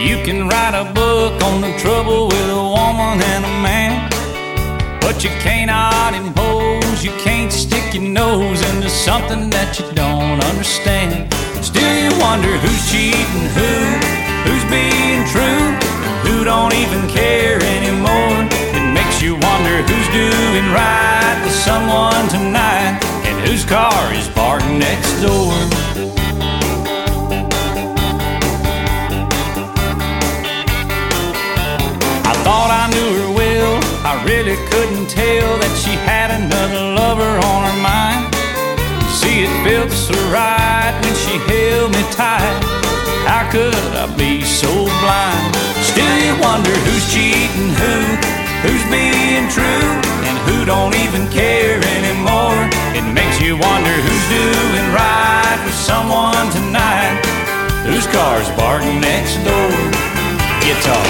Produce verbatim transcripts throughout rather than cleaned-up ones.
You can write a book on the trouble with a woman and a man, but you cannot impose, you can't stick your nose into something that you don't understand. Still you wonder who's cheating who, who's being true, who don't even care anymore. It makes you wonder who's doing right with someone tonight, and whose car is parked next door. I thought I knew her well, I really couldn't tell that she had another lover on her mind. See, it felt so right when she held me tight. How could I be so blind? Still you wonder who's cheating who, who's being true, and who don't even care anymore. It makes you wonder who's doing right with someone tonight, whose car's parked next door. Guitar.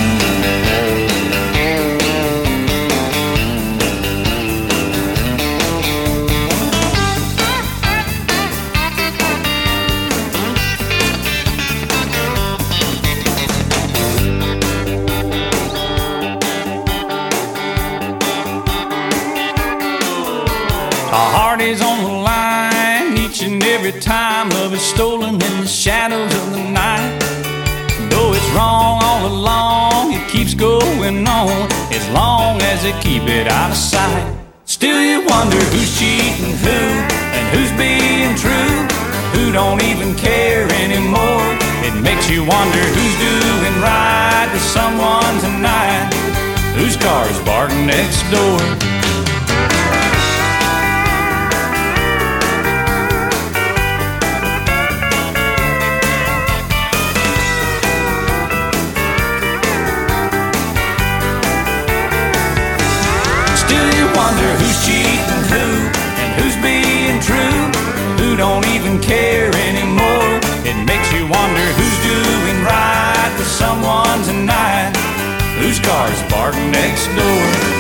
Our heart is on the line each and every time love is stolen in the shadows of the night. Though it's wrong all along, it keeps going on as long as they keep it out of sight. Still you wonder who's cheating who, and who's being true, who don't even care anymore. It makes you wonder who's doing right with someone tonight, whose car's parked next door. Wonder who's cheating who, and who's being true, who don't even care anymore. It makes you wonder who's doing right with someone tonight, whose car's parked next door.